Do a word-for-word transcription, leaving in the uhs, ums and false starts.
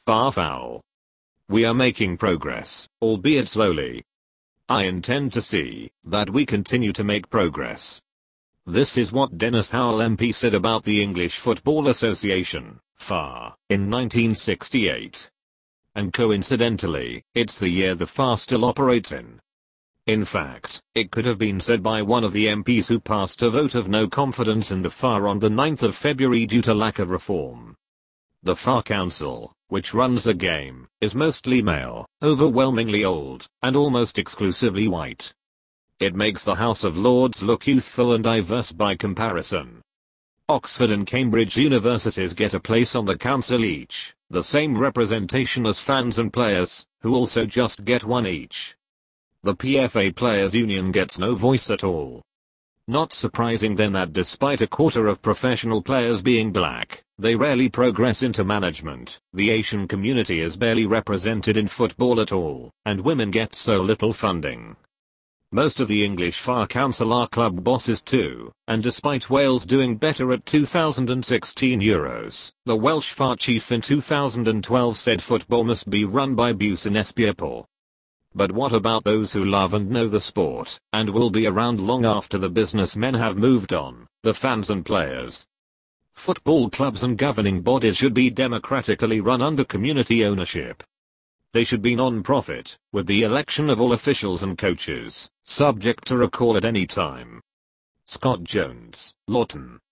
Far foul. We are making progress, albeit slowly. I intend to see that we continue to make progress. This is what Dennis Howell M P said about the English Football Association, F A, in nineteen sixty-eight. And coincidentally, it's the year the F A still operates in. In fact, it could have been said by one of the M Ps who passed a vote of no confidence in the F A on the ninth of February due to lack of reform. The F A Council, which runs the game, is mostly male, overwhelmingly old, and almost exclusively white. It makes the House of Lords look youthful and diverse by comparison. Oxford and Cambridge universities get a place on the council each, the same representation as fans and players, who also just get one each. The P F A Players Union gets no voice at all. Not surprising then that despite a quarter of professional players being black, they rarely progress into management, the Asian community is barely represented in football at all, and women get so little funding. Most of the English F A Council are club bosses too, and despite Wales doing better at two thousand sixteen Euros, the Welsh F A chief in two thousand twelve said football must be run by Business people. But what about those who love and know the sport, and will be around long after the businessmen have moved on, the fans and players? Football clubs and governing bodies should be democratically run under community ownership. They should be non-profit, with the election of all officials and coaches, subject to recall at any time. Scott Jones, Lawton.